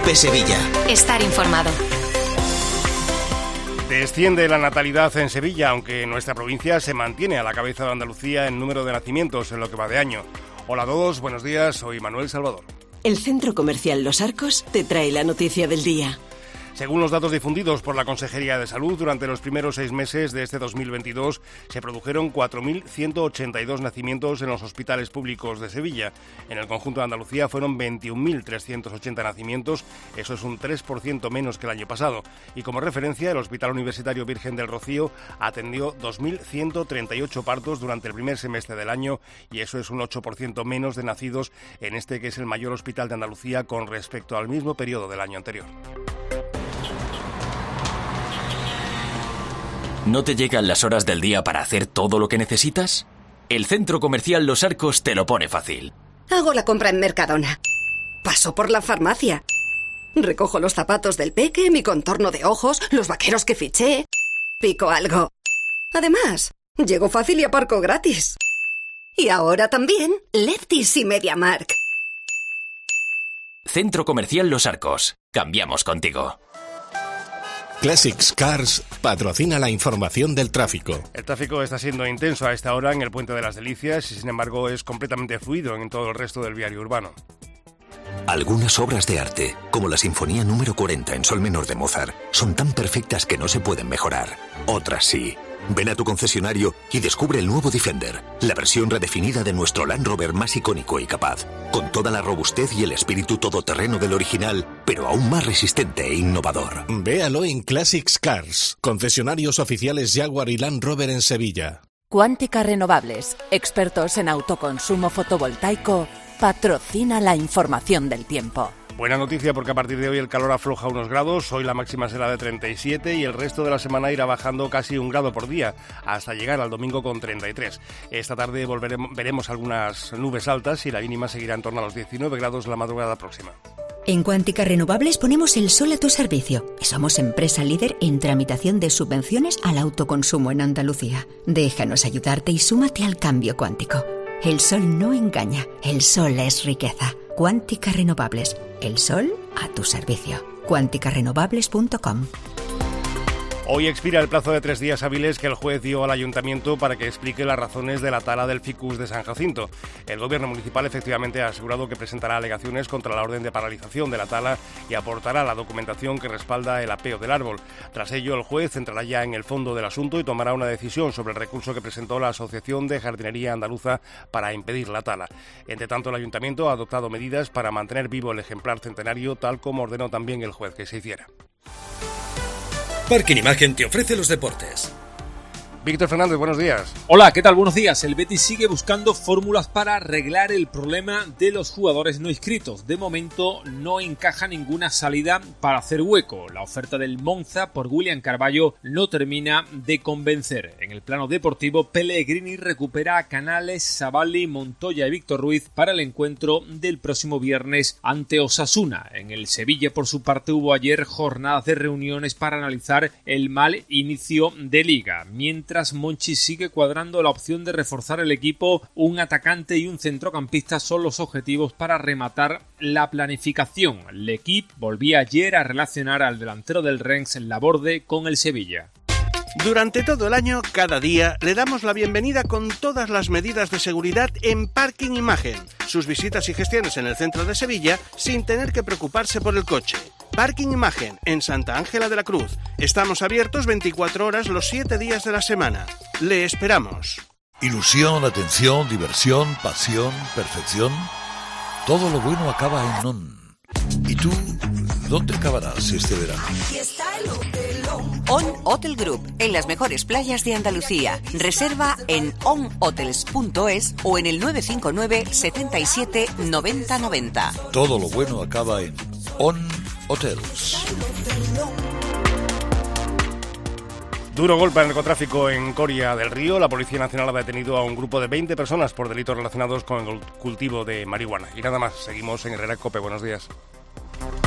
COPE Sevilla. Estar informado. Desciende la natalidad en Sevilla, aunque nuestra provincia se mantiene a la cabeza de Andalucía en número de nacimientos en lo que va de año. Hola a todos, buenos días, soy Manuel Salvador. El Centro Comercial Los Arcos te trae la noticia del día. Según los datos difundidos por la Consejería de Salud, durante los primeros 6 meses de este 2022 se produjeron 4.182 nacimientos en los hospitales públicos de Sevilla. En el conjunto de Andalucía fueron 21.380 nacimientos, eso es un 3% menos que el año pasado. Y como referencia, el Hospital Universitario Virgen del Rocío atendió 2.138 partos durante el primer semestre del año y eso es un 8% menos de nacidos en este que es el mayor hospital de Andalucía con respecto al mismo periodo del año anterior. ¿No te llegan las horas del día para hacer todo lo que necesitas? El Centro Comercial Los Arcos te lo pone fácil. Hago la compra en Mercadona. Paso por la farmacia. Recojo los zapatos del peque, mi contorno de ojos, los vaqueros que fiché. Pico algo. Además, llego fácil y aparco gratis. Y ahora también Lefties y MediaMarkt. Centro Comercial Los Arcos. Cambiamos contigo. Classics Cars patrocina la información del tráfico. El tráfico está siendo intenso a esta hora en el Puente de las Delicias y sin embargo es completamente fluido en todo el resto del viario urbano. Algunas obras de arte, como la Sinfonía número 40 en sol menor de Mozart, son tan perfectas que no se pueden mejorar. Otras sí. Ven a tu concesionario y descubre el nuevo Defender, la versión redefinida de nuestro Land Rover más icónico y capaz, con toda la robustez y el espíritu todoterreno del original, pero aún más resistente e innovador. Véalo en Classics Cars, concesionarios oficiales Jaguar y Land Rover en Sevilla. Cuántica Renovables, expertos en autoconsumo fotovoltaico, patrocina la información del tiempo. Buena noticia porque a partir de hoy el calor afloja unos grados, hoy la máxima será de 37 y el resto de la semana irá bajando casi 1 grado por día, hasta llegar al domingo con 33. Esta tarde veremos algunas nubes altas y la mínima seguirá en torno a los 19 grados la madrugada próxima. En Cuántica Renovables ponemos el sol a tu servicio y somos empresa líder en tramitación de subvenciones al autoconsumo en Andalucía. Déjanos ayudarte y súmate al cambio cuántico. El sol no engaña, el sol es riqueza. Cuántica Renovables, el sol a tu servicio. cuanticarenovables.com. Hoy expira el plazo de 3 días hábiles que el juez dio al Ayuntamiento para que explique las razones de la tala del ficus de San Jacinto. El Gobierno municipal efectivamente ha asegurado que presentará alegaciones contra la orden de paralización de la tala y aportará la documentación que respalda el apeo del árbol. Tras ello, el juez entrará ya en el fondo del asunto y tomará una decisión sobre el recurso que presentó la Asociación de Jardinería Andaluza para impedir la tala. Entre tanto, el Ayuntamiento ha adoptado medidas para mantener vivo el ejemplar centenario, tal como ordenó también el juez que se hiciera. Parking Imagen te ofrece los deportes. Víctor Fernández, buenos días. Hola, ¿qué tal? Buenos días. El Betis sigue buscando fórmulas para arreglar el problema de los jugadores no inscritos. De momento no encaja ninguna salida para hacer hueco. La oferta del Monza por William Carballo no termina de convencer. En el plano deportivo, Pellegrini recupera a Canales, Savali, Montoya y Víctor Ruiz para el encuentro del próximo viernes ante Osasuna. En el Sevilla, por su parte, hubo ayer jornadas de reuniones para analizar el mal inicio de liga. Mientras Monchi sigue cuadrando la opción de reforzar el equipo, un atacante y un centrocampista son los objetivos para rematar la planificación. L'Equipe volvía ayer a relacionar al delantero del Rennes Laborde con el Sevilla. Durante todo el año, cada día, le damos la bienvenida con todas las medidas de seguridad en Parking Imagen. Sus visitas y gestiones en el centro de Sevilla sin tener que preocuparse por el coche. Parking Imagen, en Santa Ángela de la Cruz. Estamos abiertos 24 horas los 7 días de la semana. Le esperamos. Ilusión, atención, diversión, pasión, perfección. Todo lo bueno acaba en ON. ¿Y tú, dónde acabarás este verano? ON Hotel Group, en las mejores playas de Andalucía. Reserva en onhotels.es o en el 959 77 90 90. Todo lo bueno acaba en ON Hotels. Duro golpe al narcotráfico en Coria del Río. La Policía Nacional ha detenido a un grupo de 20 personas por delitos relacionados con el cultivo de marihuana. Y nada más, seguimos en Herrera Cope. Buenos días.